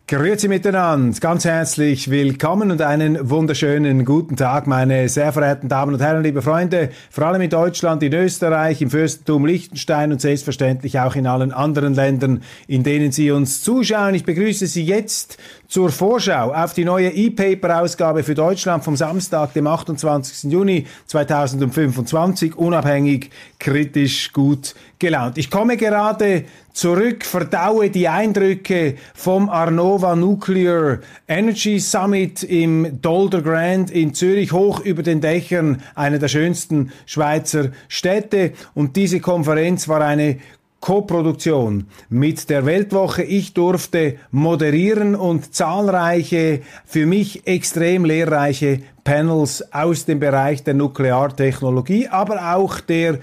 Grüezi miteinander, ganz herzlich willkommen und einen wunderschönen guten Tag, meine sehr verehrten Damen und Herren, liebe Freunde, vor allem in Deutschland, in Österreich, im Fürstentum Liechtenstein und selbstverständlich auch in allen anderen Ländern, in denen Sie uns zuschauen. Ich begrüße Sie jetzt zur Vorschau auf die neue E-Paper-Ausgabe für Deutschland vom Samstag, dem 28. Juni 2025, unabhängig, kritisch, gut gelaunt. Ich komme gerade zurück, verdaue die Eindrücke vom Arnova Nuclear Energy Summit im Dolder Grand in Zürich, hoch über den Dächern einer der schönsten Schweizer Städte. Und diese Konferenz war eine Co-Produktion mit der Weltwoche. Ich durfte moderieren und zahlreiche, für mich extrem lehrreiche Panels aus dem Bereich der Nukleartechnologie, aber auch der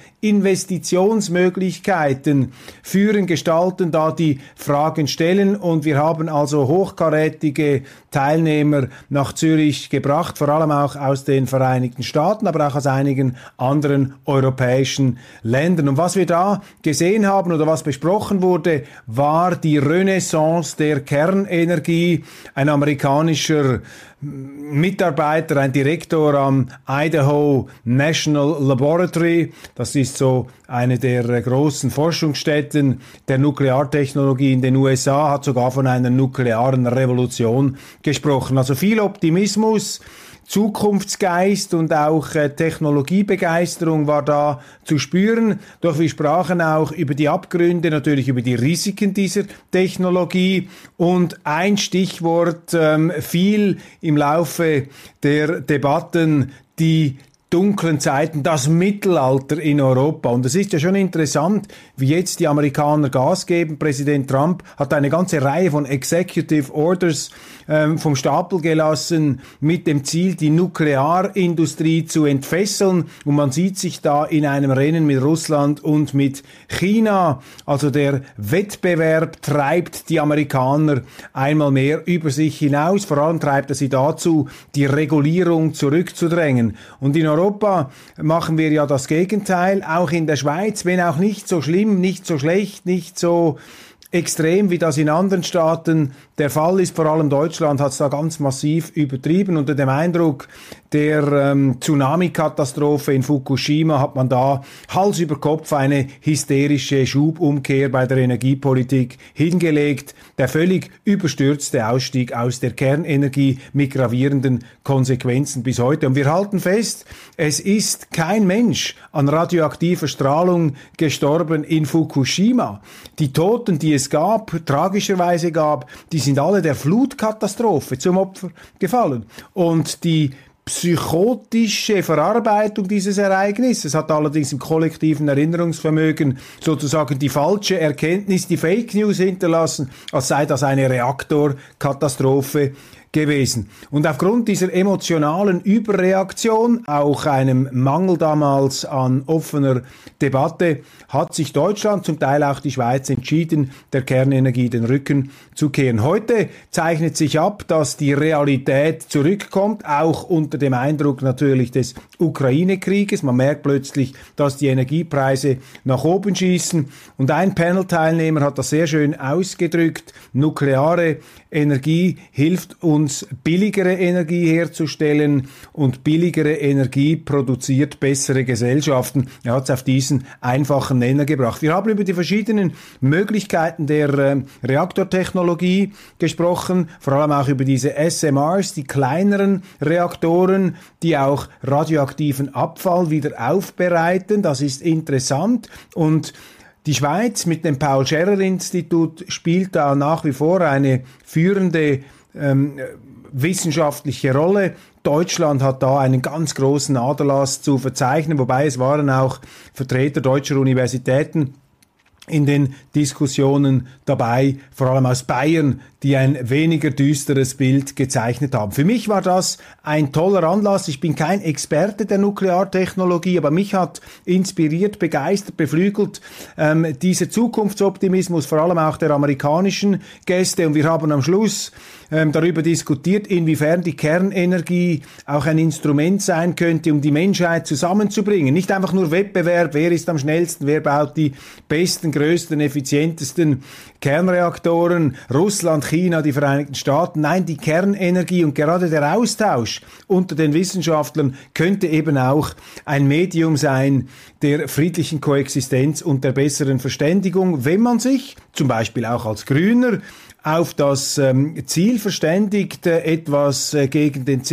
Investitionsmöglichkeiten führen, gestalten, da die Fragen stellen. Und wir haben also hochkarätige Teilnehmer nach Zürich gebracht, vor allem auch aus den Vereinigten Staaten, aber auch aus einigen anderen europäischen Ländern. Und was wir da gesehen haben oder was besprochen wurde, war die Renaissance der Kernenergie. Ein amerikanischer Mitarbeiter, ein Direktor am Idaho National Laboratory, das ist so eine der großen Forschungsstätten der Nukleartechnologie in den USA, hat sogar von einer nuklearen Revolution gesprochen. Also viel Optimismus, Zukunftsgeist und auch Technologiebegeisterung war da zu spüren. Doch wir sprachen auch über die Abgründe, natürlich über die Risiken dieser Technologie. Und ein Stichwort fiel im Laufe der Debatten: die dunklen Zeiten, das Mittelalter in Europa. Und es ist ja schon interessant, wie jetzt die Amerikaner Gas geben. Präsident Trump hat eine ganze Reihe von Executive Orders vom Stapel gelassen mit dem Ziel, die Nuklearindustrie zu entfesseln. Und man sieht sich da in einem Rennen mit Russland und mit China. Also der Wettbewerb treibt die Amerikaner einmal mehr über sich hinaus. Vor allem treibt er sie dazu, die Regulierung zurückzudrängen. Und in Europa machen wir ja das Gegenteil, auch in der Schweiz, wenn auch nicht so schlimm, nicht so schlecht, nicht so extrem, wie das in anderen Staaten der Fall ist. Vor allem Deutschland hat es da ganz massiv übertrieben. Unter dem Eindruck der Tsunami-Katastrophe in Fukushima hat man da Hals über Kopf eine hysterische Schubumkehr bei der Energiepolitik hingelegt. Der völlig überstürzte Ausstieg aus der Kernenergie mit gravierenden Konsequenzen bis heute. Und wir halten fest, es ist kein Mensch an radioaktiver Strahlung gestorben in Fukushima. Die Toten, die es tragischerweise gab, die sind alle der Flutkatastrophe zum Opfer gefallen. Und die psychotische Verarbeitung dieses Ereignisses hat allerdings im kollektiven Erinnerungsvermögen sozusagen die falsche Erkenntnis, die Fake News hinterlassen, als sei das eine Reaktorkatastrophe gewesen. Und aufgrund dieser emotionalen Überreaktion, auch einem Mangel damals an offener Debatte, hat sich Deutschland, zum Teil auch die Schweiz, entschieden, der Kernenergie den Rücken zu kehren. Heute zeichnet sich ab, dass die Realität zurückkommt, auch unter dem Eindruck natürlich des Ukraine-Krieges. Man merkt plötzlich, dass die Energiepreise nach oben schießen. Und ein Panel-Teilnehmer hat das sehr schön ausgedrückt: Nukleare Energie hilft uns, billigere Energie herzustellen, und billigere Energie produziert bessere Gesellschaften. Er hat es auf diesen einfachen Nenner gebracht. Wir haben über die verschiedenen Möglichkeiten der Reaktortechnologie gesprochen, vor allem auch über diese SMRs, die kleineren Reaktoren, die auch radioaktiven Abfall wieder aufbereiten. Das ist interessant. Und die Schweiz mit dem Paul-Scherrer-Institut spielt da nach wie vor eine führende wissenschaftliche Rolle. Deutschland hat da einen ganz großen Aderlass zu verzeichnen, wobei es waren auch Vertreter deutscher Universitäten in den Diskussionen dabei, vor allem aus Bayern, die ein weniger düsteres Bild gezeichnet haben. Für mich war das ein toller Anlass. Ich bin kein Experte der Nukleartechnologie, aber mich hat inspiriert, begeistert, beflügelt dieser Zukunftsoptimismus, vor allem auch der amerikanischen Gäste. Und wir haben am Schluss darüber diskutiert, inwiefern die Kernenergie auch ein Instrument sein könnte, um die Menschheit zusammenzubringen. Nicht einfach nur Wettbewerb, wer ist am schnellsten, wer baut die besten, größten, effizientesten Kernreaktoren, Russland, China, die Vereinigten Staaten. Nein, die Kernenergie und gerade der Austausch unter den Wissenschaftlern könnte eben auch ein Medium sein der friedlichen Koexistenz und der besseren Verständigung, wenn man sich zum Beispiel auch als Grüner auf das Ziel verständigt, etwas gegen den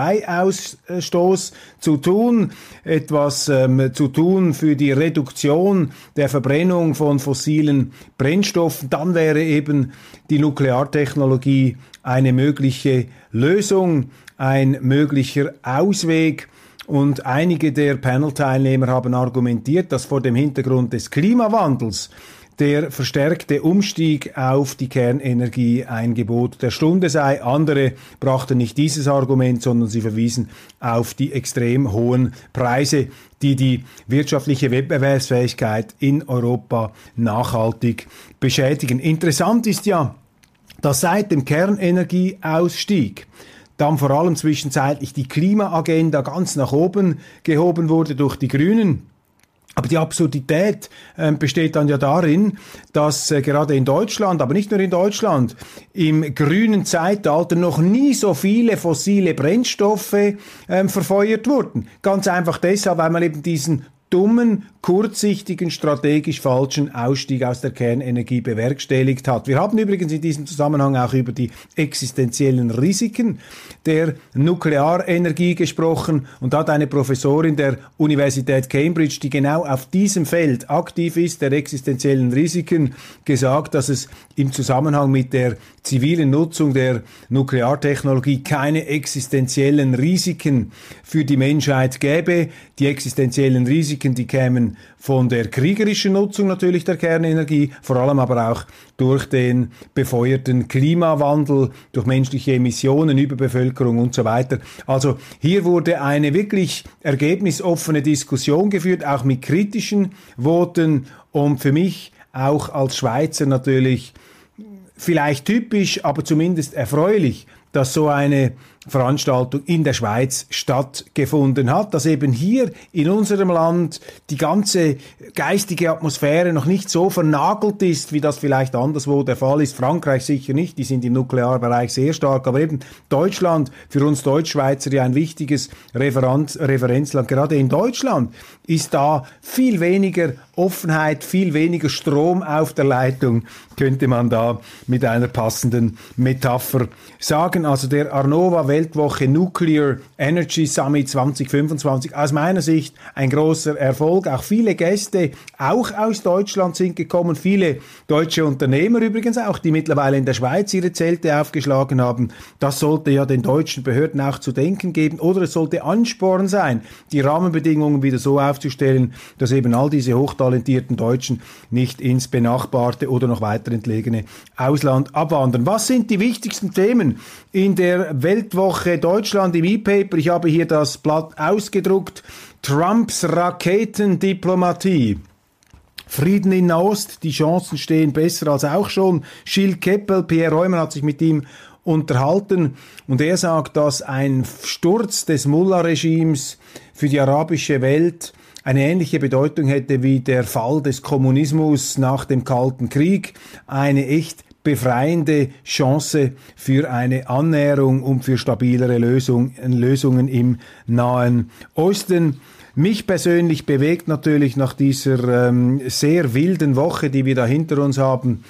CO2-Ausstoß zu tun, etwas zu tun für die Reduktion der Verbrennung von fossilen Brennstoffen, dann wäre eben die Nukleartechnologie eine mögliche Lösung, ein möglicher Ausweg. Und einige der Panel-Teilnehmer haben argumentiert, dass vor dem Hintergrund des Klimawandels der verstärkte Umstieg auf die Kernenergie ein Gebot der Stunde sei. Andere brachten nicht dieses Argument, sondern sie verwiesen auf die extrem hohen Preise, die die wirtschaftliche Wettbewerbsfähigkeit in Europa nachhaltig beschädigen. Interessant ist ja, dass seit dem Kernenergieausstieg dann vor allem zwischenzeitlich die Klimaagenda ganz nach oben gehoben wurde durch die Grünen. Aber die Absurdität besteht dann ja darin, dass gerade in Deutschland, aber nicht nur in Deutschland, im grünen Zeitalter noch nie so viele fossile Brennstoffe verfeuert wurden. Ganz einfach deshalb, weil man eben diesen dummen, kurzsichtigen, strategisch falschen Ausstieg aus der Kernenergie bewerkstelligt hat. Wir haben übrigens in diesem Zusammenhang auch über die existenziellen Risiken der Nuklearenergie gesprochen und da hat eine Professorin der Universität Cambridge, die genau auf diesem Feld aktiv ist, der existenziellen Risiken, gesagt, dass es im Zusammenhang mit der zivilen Nutzung der Nukleartechnologie keine existenziellen Risiken für die Menschheit gäbe. Die existenziellen Risiken, die kämen von der kriegerischen Nutzung natürlich der Kernenergie, vor allem aber auch durch den befeuerten Klimawandel, durch menschliche Emissionen, Überbevölkerung und so weiter. Also hier wurde eine wirklich ergebnisoffene Diskussion geführt, auch mit kritischen Voten und für mich auch als Schweizer natürlich vielleicht typisch, aber zumindest erfreulich, dass so eine Veranstaltung in der Schweiz stattgefunden hat, dass eben hier in unserem Land die ganze geistige Atmosphäre noch nicht so vernagelt ist, wie das vielleicht anderswo der Fall ist. Frankreich sicher nicht, die sind im Nuklearbereich sehr stark, aber eben Deutschland, für uns Deutschschweizer ja ein wichtiges Referenzland. Gerade in Deutschland ist da viel weniger Offenheit, viel weniger Strom auf der Leitung, könnte man da mit einer passenden Metapher sagen. Also der Arnova Weltwoche Nuclear Energy Summit 2025, aus meiner Sicht ein großer Erfolg. Auch viele Gäste, auch aus Deutschland sind gekommen, viele deutsche Unternehmer übrigens auch, die mittlerweile in der Schweiz ihre Zelte aufgeschlagen haben. Das sollte ja den deutschen Behörden auch zu denken geben oder es sollte Ansporn sein, die Rahmenbedingungen wieder so aufzustellen, dass eben all diese hochtalentierten Deutschen nicht ins benachbarte oder noch weiter entlegene Ausland abwandern. Was sind die wichtigsten Themen in der Weltwoche Deutschland im E-Paper? Ich habe hier das Blatt ausgedruckt. Trumps Raketendiplomatie. Frieden in Nahost, die Chancen stehen besser als auch schon. Gilles Keppel, Pierre Reumer hat sich mit ihm unterhalten und er sagt, dass ein Sturz des Mullah-Regimes für die arabische Welt eine ähnliche Bedeutung hätte wie der Fall des Kommunismus nach dem Kalten Krieg, eine echt befreiende Chance für eine Annäherung und für stabilere Lösungen im Nahen Osten. Mich persönlich bewegt natürlich nach dieser sehr wilden Woche, die wir da hinter uns haben,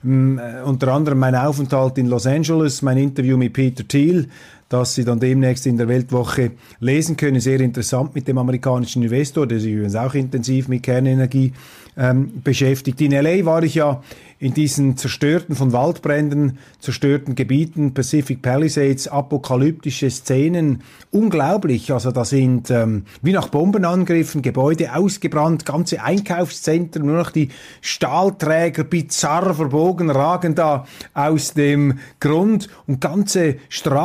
unter anderem mein Aufenthalt in Los Angeles, mein Interview mit Peter Thiel, das Sie dann demnächst in der Weltwoche lesen können. Sehr interessant mit dem amerikanischen Investor, der sich übrigens auch intensiv mit Kernenergie beschäftigt. In LA war ich ja in diesen zerstörten, von Waldbränden zerstörten Gebieten, Pacific Palisades, apokalyptische Szenen, unglaublich. Also da sind wie nach Bombenangriffen Gebäude ausgebrannt, ganze Einkaufszentren, nur noch die Stahlträger bizarr verbogen ragen da aus dem Grund und ganze Straßenzüge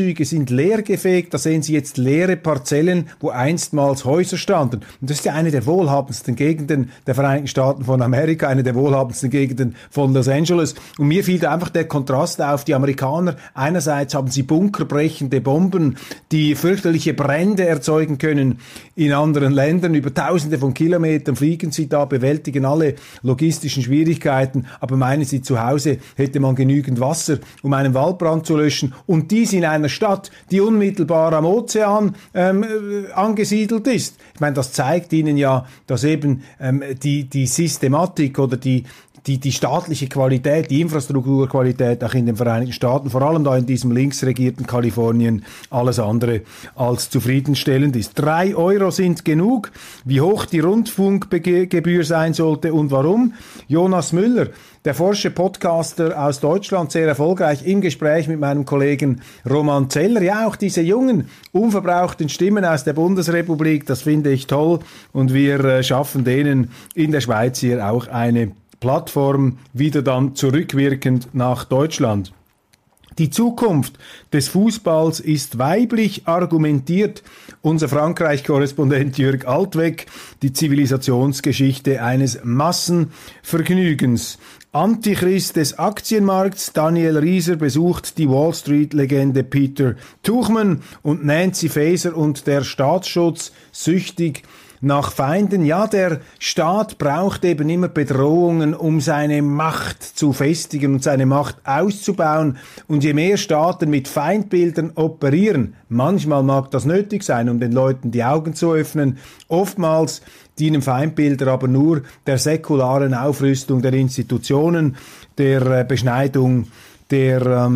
Straßenzüge sind leergefegt, da sehen Sie jetzt leere Parzellen, wo einstmals Häuser standen. Und das ist ja eine der wohlhabendsten Gegenden der Vereinigten Staaten von Amerika, eine der wohlhabendsten Gegenden von Los Angeles. Und mir fiel da einfach der Kontrast auf. Die Amerikaner, einerseits haben sie bunkerbrechende Bomben, die fürchterliche Brände erzeugen können in anderen Ländern. Über Tausende von Kilometern fliegen sie da, bewältigen alle logistischen Schwierigkeiten. Aber meinen Sie, zu Hause hätte man genügend Wasser, um einen Waldbrand zu löschen. Und dies in einer Stadt, die unmittelbar am Ozean angesiedelt ist. Ich meine, das zeigt Ihnen ja, dass eben die Systematik oder die staatliche Qualität, die Infrastrukturqualität auch in den Vereinigten Staaten, vor allem da in diesem linksregierten Kalifornien, alles andere als zufriedenstellend ist. 3 Euro sind genug. Wie hoch die Rundfunkgebühr sein sollte und warum? Jonas Müller, der forsche Podcaster aus Deutschland, sehr erfolgreich, im Gespräch mit meinem Kollegen Roman Zeller. Ja, auch diese jungen, unverbrauchten Stimmen aus der Bundesrepublik, das finde ich toll. Und wir schaffen denen in der Schweiz hier auch eine Plattform wieder dann zurückwirkend nach Deutschland. Die Zukunft des Fußballs ist weiblich, argumentiert unser Frankreich-Korrespondent Jörg Altweg, die Zivilisationsgeschichte eines Massenvergnügens. Antichrist des Aktienmarkts, Daniel Rieser besucht die Wall Street-Legende Peter Tuchman und Nancy Faeser und der Staatsschutz süchtig nach Feinden. Ja, der Staat braucht eben immer Bedrohungen, um seine Macht zu festigen und seine Macht auszubauen. Und je mehr Staaten mit Feindbildern operieren, manchmal mag das nötig sein, um den Leuten die Augen zu öffnen, oftmals dienen Feindbilder aber nur der säkularen Aufrüstung der Institutionen, der Beschneidung der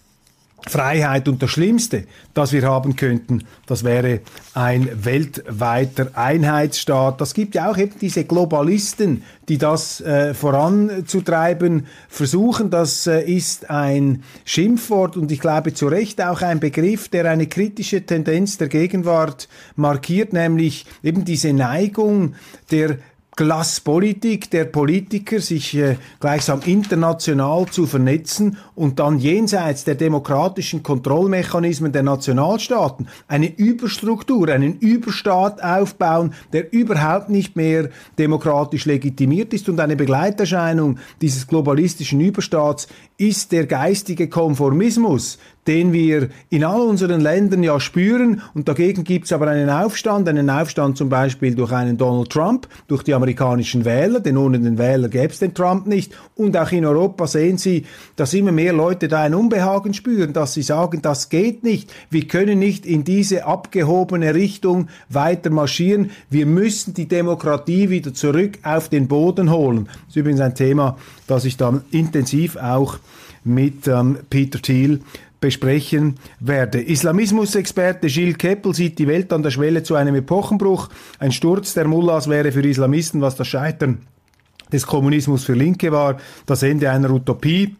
Freiheit. Und das Schlimmste, das wir haben könnten, das wäre ein weltweiter Einheitsstaat. Das gibt ja auch eben diese Globalisten, die das voranzutreiben versuchen. Das ist ein Schimpfwort und ich glaube zu Recht auch ein Begriff, der eine kritische Tendenz der Gegenwart markiert, nämlich eben diese Neigung der Klasspolitik der Politiker, sich gleichsam international zu vernetzen und dann jenseits der demokratischen Kontrollmechanismen der Nationalstaaten eine Überstruktur, einen Überstaat aufbauen, der überhaupt nicht mehr demokratisch legitimiert ist. Und eine Begleiterscheinung dieses globalistischen Überstaats ist der geistige Konformismus, den wir in all unseren Ländern ja spüren. Und dagegen gibt es aber einen Aufstand zum Beispiel durch einen Donald Trump, durch die amerikanischen Wähler, denn ohne den Wähler gäbe es den Trump nicht. Und auch in Europa sehen Sie, dass immer mehr Leute da ein Unbehagen spüren, dass sie sagen, das geht nicht, wir können nicht in diese abgehobene Richtung weiter marschieren, wir müssen die Demokratie wieder zurück auf den Boden holen. Das ist übrigens ein Thema, das ich dann intensiv auch mit Peter Thiel besprechen werde. Islamismusexperte Gilles Keppel sieht die Welt an der Schwelle zu einem Epochenbruch. Ein Sturz der Mullahs wäre für Islamisten, was das Scheitern des Kommunismus für Linke war, das Ende einer Utopie.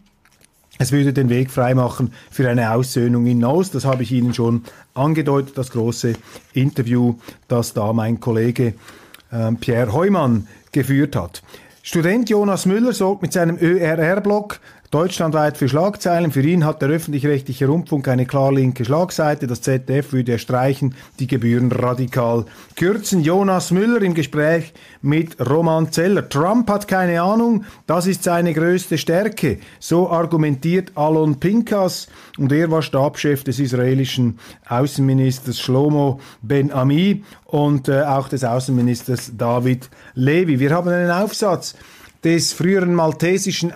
Es würde den Weg freimachen für eine Aussöhnung in Nahost. Das habe ich Ihnen schon angedeutet, das große Interview, das da mein Kollege Pierre Heumann geführt hat. Student Jonas Müller sorgt mit seinem ÖRR-Blog deutschlandweit für Schlagzeilen. Für ihn hat der öffentlich-rechtliche Rundfunk eine klar linke Schlagseite. Das ZDF würde er streichen, die Gebühren radikal kürzen. Jonas Müller im Gespräch mit Roman Zeller. Trump hat keine Ahnung, das ist seine größte Stärke. So argumentiert Alon Pinkas und er war Stabschef des israelischen Außenministers Shlomo Ben-Ami und auch des Außenministers David Levy. Wir haben einen Aufsatz des früheren maltesischen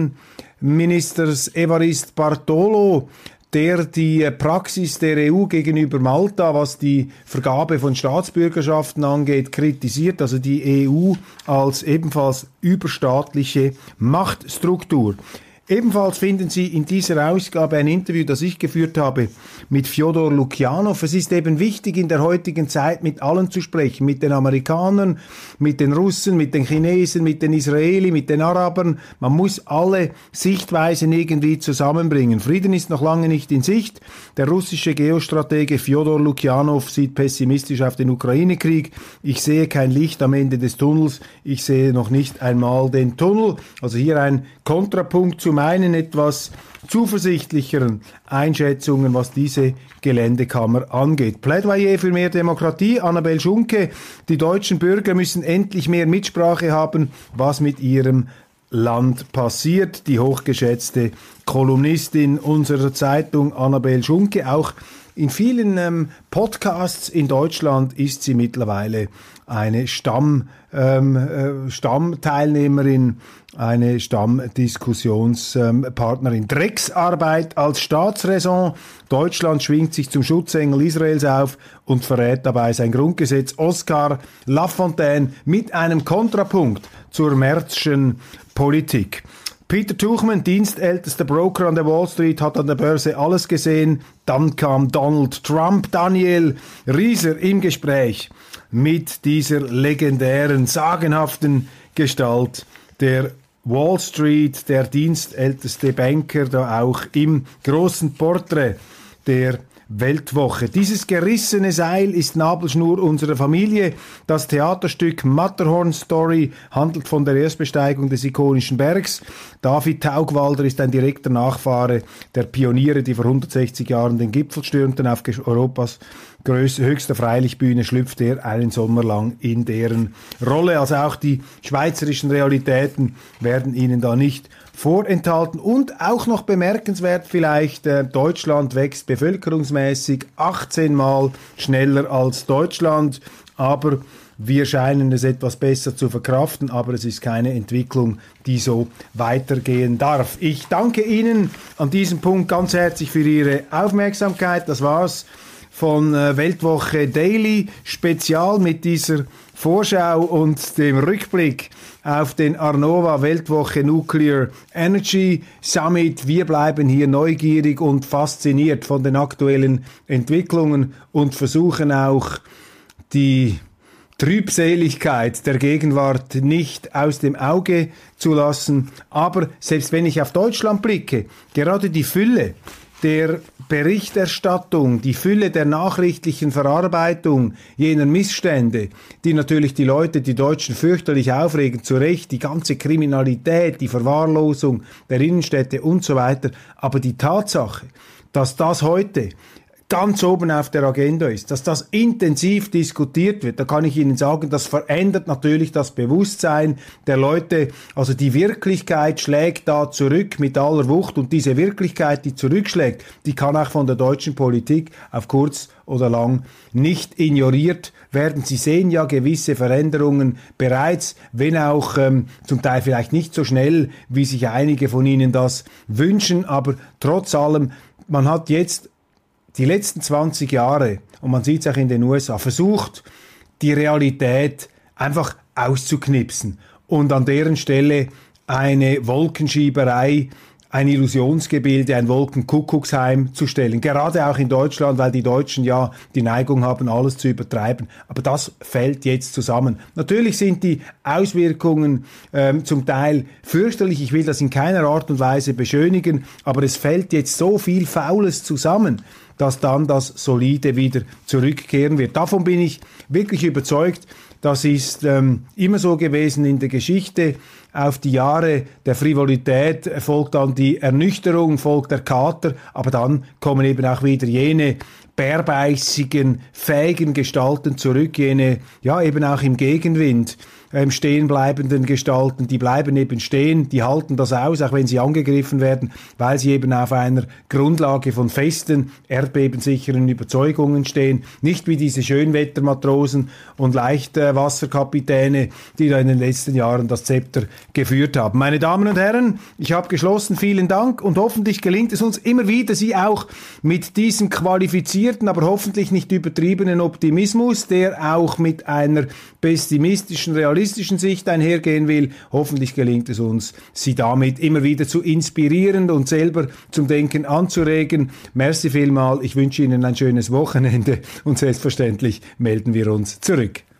Außenministers Evariste Bartolo, der die Praxis der EU gegenüber Malta, was die Vergabe von Staatsbürgerschaften angeht, kritisiert, also die EU als ebenfalls überstaatliche Machtstruktur. Ebenfalls finden Sie in dieser Ausgabe ein Interview, das ich geführt habe mit Fjodor Lukjanov. Es ist eben wichtig, in der heutigen Zeit mit allen zu sprechen, mit den Amerikanern, mit den Russen, mit den Chinesen, mit den Israelis, mit den Arabern. Man muss alle Sichtweisen irgendwie zusammenbringen. Frieden ist noch lange nicht in Sicht. Der russische Geostratege Fjodor Lukjanov sieht pessimistisch auf den Ukraine-Krieg. Ich sehe kein Licht am Ende des Tunnels. Ich sehe noch nicht einmal den Tunnel. Also hier ein Kontrapunkt zu meinen etwas zuversichtlicheren Einschätzungen, was diese Geländekammer angeht. Plädoyer für mehr Demokratie, Annabel Schunke. Die deutschen Bürger müssen endlich mehr Mitsprache haben, was mit ihrem Land passiert. Die hochgeschätzte Kolumnistin unserer Zeitung, Annabel Schunke. Auch in vielen Podcasts in Deutschland ist sie mittlerweile eine Stammteilnehmerin, eine Stammdiskussionspartnerin. Drecksarbeit als Staatsräson. Deutschland schwingt sich zum Schutzengel Israels auf und verrät dabei sein Grundgesetz. Oskar Lafontaine mit einem Kontrapunkt zur Merzschen Politik. Peter Tuchman, dienstältester Broker an der Wall Street, hat an der Börse alles gesehen. Dann kam Donald Trump. Daniel Rieser im Gespräch mit dieser legendären, sagenhaften Gestalt der Wall Street, der dienstälteste Banker, da auch im großen Porträt der Weltwoche. Dieses gerissene Seil ist Nabelschnur unserer Familie. Das Theaterstück Matterhorn Story handelt von der Erstbesteigung des ikonischen Bergs. David Taugwalder ist ein direkter Nachfahre der Pioniere, die vor 160 Jahren den Gipfel stürmten. Auf Europas höchster Freilichtbühne schlüpft er einen Sommer lang in deren Rolle. Also auch die schweizerischen Realitäten werden Ihnen da nicht vorenthalten. Und auch noch bemerkenswert vielleicht, Deutschland wächst bevölkerungsmäßig 18 Mal schneller als Deutschland, aber wir scheinen es etwas besser zu verkraften, aber es ist keine Entwicklung, die so weitergehen darf. Ich danke Ihnen an diesem Punkt ganz herzlich für Ihre Aufmerksamkeit. Das war's von Weltwoche Daily Spezial mit dieser Vorschau und dem Rückblick auf den Arnova Weltwoche Nuclear Energy Summit. Wir bleiben hier neugierig und fasziniert von den aktuellen Entwicklungen und versuchen auch die Trübseligkeit der Gegenwart nicht aus dem Auge zu lassen. Aber selbst wenn ich auf Deutschland blicke, gerade die Fülle der Berichterstattung, die Fülle der nachrichtlichen Verarbeitung jener Missstände, die natürlich die Leute, die Deutschen fürchterlich aufregen, zu Recht, die ganze Kriminalität, die Verwahrlosung der Innenstädte und so weiter. Aber die Tatsache, dass das heute ganz oben auf der Agenda ist, dass das intensiv diskutiert wird, da kann ich Ihnen sagen, das verändert natürlich das Bewusstsein der Leute. Also die Wirklichkeit schlägt da zurück mit aller Wucht und diese Wirklichkeit, die zurückschlägt, die kann auch von der deutschen Politik auf kurz oder lang nicht ignoriert werden. Sie sehen ja gewisse Veränderungen bereits, wenn auch zum Teil vielleicht nicht so schnell, wie sich einige von Ihnen das wünschen, aber trotz allem, man hat jetzt die letzten 20 Jahre, und man sieht es auch in den USA, versucht, die Realität einfach auszuknipsen und an deren Stelle eine Wolkenschieberei, ein Illusionsgebilde, ein Wolkenkuckucksheim zu stellen. Gerade auch in Deutschland, weil die Deutschen ja die Neigung haben, alles zu übertreiben. Aber das fällt jetzt zusammen. Natürlich sind die Auswirkungen zum Teil fürchterlich. Ich will das in keiner Art und Weise beschönigen, aber es fällt jetzt so viel Faules zusammen, dass dann das Solide wieder zurückkehren wird. Davon bin ich wirklich überzeugt. Das ist immer so gewesen in der Geschichte. Auf die Jahre der Frivolität folgt dann die Ernüchterung, folgt der Kater, aber dann kommen eben auch wieder jene bärbeißigen, fähigen Gestalten zurück, jene, ja eben auch im Gegenwind stehen bleibenden Gestalten, die bleiben eben stehen, die halten das aus, auch wenn sie angegriffen werden, weil sie eben auf einer Grundlage von festen, erdbebensicheren Überzeugungen stehen, nicht wie diese Schönwettermatrosen und Leichtwasserkapitäne, die da in den letzten Jahren das Zepter geführt haben. Meine Damen und Herren, ich habe geschlossen, vielen Dank und hoffentlich gelingt es uns immer wieder, Sie auch mit diesem qualifizierten, aber hoffentlich nicht übertriebenen Optimismus, der auch mit einer pessimistischen, realistischen Sicht einhergehen will. Hoffentlich gelingt es uns, Sie damit immer wieder zu inspirieren und selber zum Denken anzuregen. Merci vielmal, ich wünsche Ihnen ein schönes Wochenende und selbstverständlich melden wir uns zurück.